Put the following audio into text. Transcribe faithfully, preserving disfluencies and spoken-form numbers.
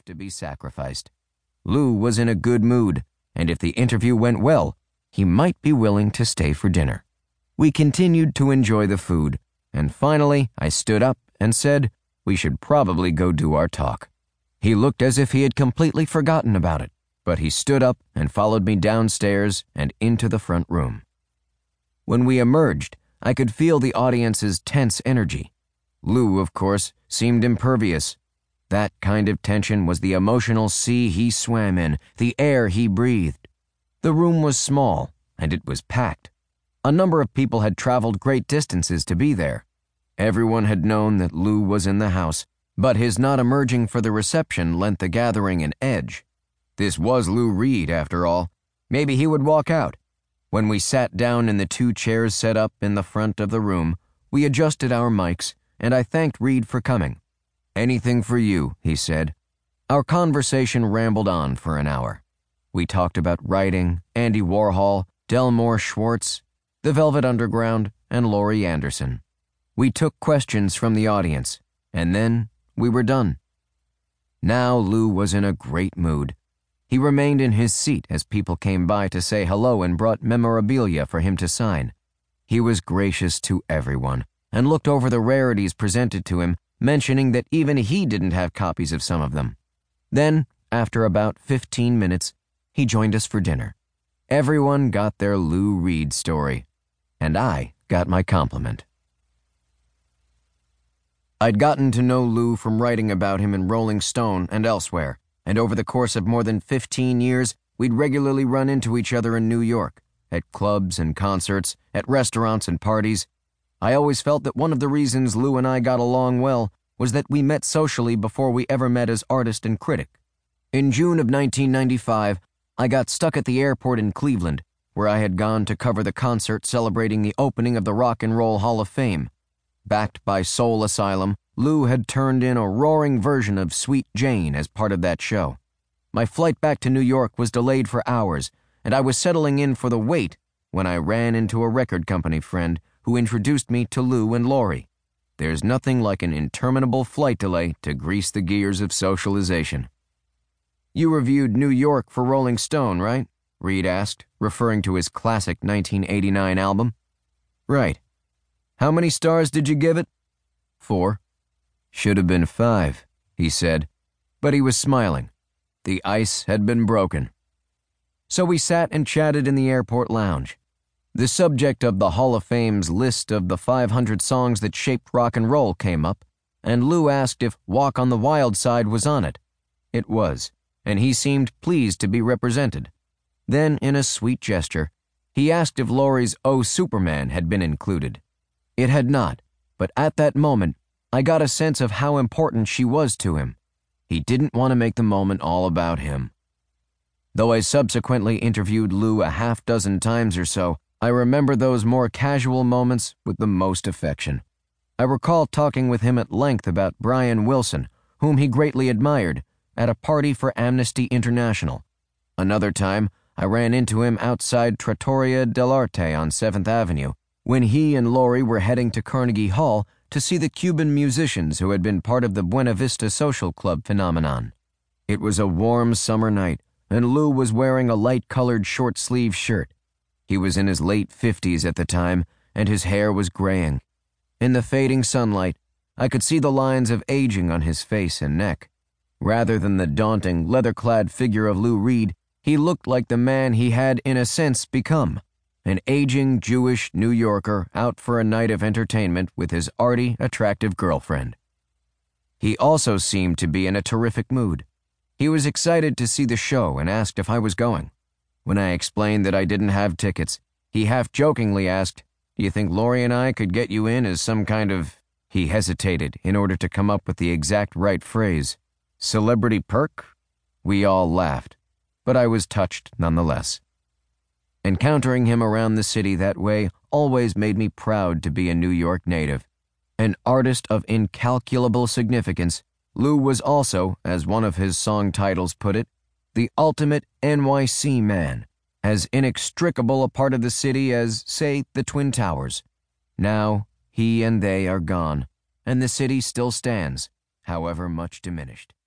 have to be sacrificed. Lou was in a good mood, and if the interview went well, he might be willing to stay for dinner. We continued to enjoy the food, and finally I stood up and said we should probably go do our talk. He looked as if he had completely forgotten about it, but he stood up and followed me downstairs and into the front room. When we emerged, I could feel the audience's tense energy. Lou, of course, seemed impervious. That kind of tension was the emotional sea he swam in, the air he breathed. The room was small, and it was packed. A number of people had traveled great distances to be there. Everyone had known that Lou was in the house, but his not emerging for the reception lent the gathering an edge. This was Lou Reed, after all. Maybe he would walk out. When we sat down in the two chairs set up in the front of the room, we adjusted our mics, and I thanked Reed for coming. "Anything for you," he said. Our conversation rambled on for an hour. We talked about writing, Andy Warhol, Delmore Schwartz, the Velvet Underground, and Laurie Anderson. We took questions from the audience, and then we were done. Now Lou was in a great mood. He remained in his seat as people came by to say hello and brought memorabilia for him to sign. He was gracious to everyone and looked over the rarities presented to him, mentioning that even he didn't have copies of some of them. Then, after about fifteen minutes, he joined us for dinner. Everyone got their Lou Reed story, and I got my compliment. I'd gotten to know Lou from writing about him in Rolling Stone and elsewhere, and over the course of more than fifteen years, we'd regularly run into each other in New York, at clubs and concerts, at restaurants and parties. I always felt that one of the reasons Lou and I got along well was that we met socially before we ever met as artist and critic. In June of nineteen ninety-five, I got stuck at the airport in Cleveland, where I had gone to cover the concert celebrating the opening of the Rock and Roll Hall of Fame. Backed by Soul Asylum, Lou had turned in a roaring version of Sweet Jane as part of that show. My flight back to New York was delayed for hours, and I was settling in for the wait when I ran into a record company friend who introduced me to Lou and Laurie. There's nothing like an interminable flight delay to grease the gears of socialization. "You reviewed New York for Rolling Stone, right?" Reed asked, referring to his classic nineteen eighty-nine album. "Right. How many stars did you give it?" "Four." "Should have been five," he said, but he was smiling. The ice had been broken. So we sat and chatted in the airport lounge. The subject of the Hall of Fame's list of the five hundred songs that shaped rock and roll came up, and Lou asked if Walk on the Wild Side was on it. It was, and he seemed pleased to be represented. Then, in a sweet gesture, he asked if Laurie's Oh Superman had been included. It had not, but at that moment, I got a sense of how important she was to him. He didn't want to make the moment all about him. Though I subsequently interviewed Lou a half dozen times or so, I remember those more casual moments with the most affection. I recall talking with him at length about Brian Wilson, whom he greatly admired, at a party for Amnesty International. Another time, I ran into him outside Trattoria dell'Arte on seventh Avenue, when he and Laurie were heading to Carnegie Hall to see the Cuban musicians who had been part of the Buena Vista Social Club phenomenon. It was a warm summer night, and Lou was wearing a light-colored short-sleeved shirt. He was in his late fifties at the time, and his hair was graying. In the fading sunlight, I could see the lines of aging on his face and neck. Rather than the daunting, leather-clad figure of Lou Reed, he looked like the man he had, in a sense, become. An aging Jewish New Yorker out for a night of entertainment with his arty, attractive girlfriend. He also seemed to be in a terrific mood. He was excited to see the show and asked if I was going. When I explained that I didn't have tickets, he half-jokingly asked, "Do you think Laurie and I could get you in as some kind of—" He hesitated in order to come up with the exact right phrase. "Celebrity perk?" We all laughed, but I was touched nonetheless. Encountering him around the city that way always made me proud to be a New York native. An artist of incalculable significance, Lou was also, as one of his song titles put it, the ultimate N Y C man, as inextricable a part of the city as, say, the Twin Towers. Now, he and they are gone, and the city still stands, however much diminished.